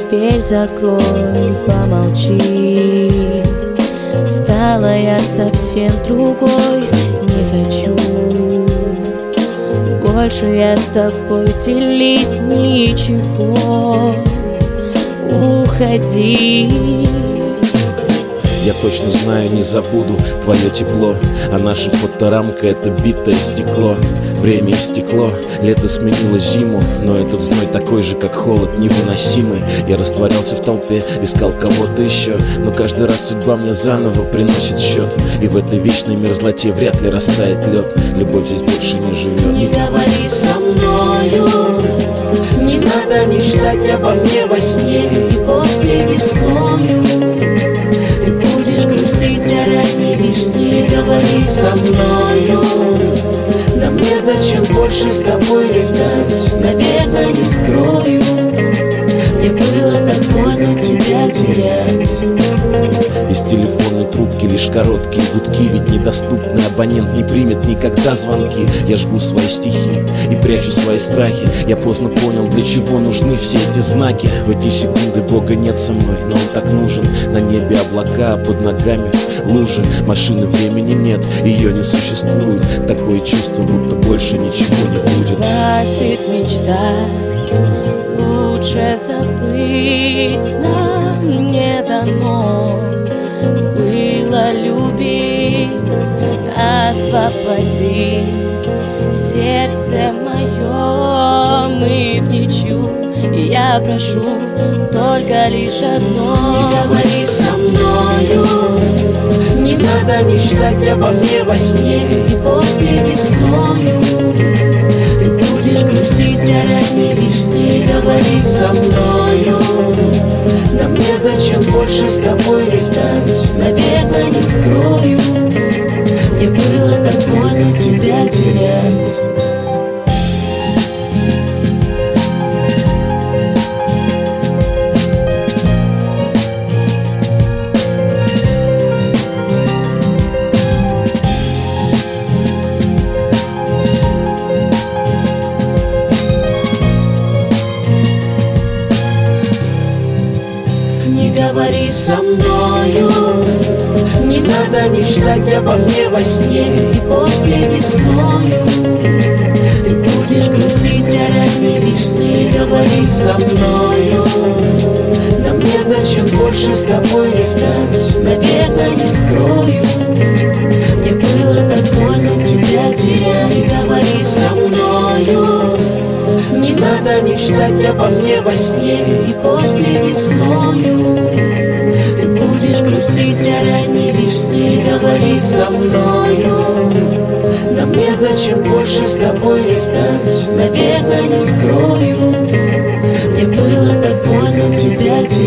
дверь закрой, помолчи. Стала я совсем другой, не хочу больше я с тобой делить ничего. Уходи. Я точно знаю, не забуду твое тепло, а наша фоторамка — это битое стекло. Время истекло, лето сменило зиму, но этот зной такой же, как холод, невыносимый. Я растворялся в толпе, искал кого-то еще, но каждый раз судьба мне заново приносит счет. И в этой вечной мерзлоте вряд ли растает лед. Любовь здесь больше не живет. Не говори со мною, не надо мечтать обо мне во сне и после весною. Ты будешь грустить о ранней весне. Говори со мною, да мне зачем больше с тобой летать? Наверное, не скрою, мне было так больно тебя терять. Из телефонной трубки лишь короткие гудки, ведь недоступный абонент не примет никогда звонки. Я жгу свои стихи и прячу свои страхи. Я поздно понял, для чего нужны все эти знаки. В эти секунды Бога нет со мной, но Он так нужен. На небе облака, а под ногами лужи. Машины времени нет, ее не существует. Такое чувство, будто больше ничего не будет. Хватит мечтать, лучше забыть. Нам не дано было любить. Освободи сердце мое, мы в ничью. И я прошу только лишь одно: не говори со мною, не надо мечтать обо мне во сне и после весною. Ты будешь грустить о ранней весне. Говори со мною, да мне зачем больше с тобой летать? Наверное, не скрою, мне было так больно тебя терять. Не говори со мною, не надо мечтать обо мне во сне и после весною. Ты будешь грустить о ранней весне. Говори со мною, да мне зачем больше с тобой летать? Наверное, не скрою, мне было так больно тебя терять. Не говори со мною, не надо мечтать обо мне во сне и после весною. Ты будешь грустить о ранней весне. Говори со мною, да мне зачем больше с тобой летать? Наверное, не скрою, мне было так больно тебя терять.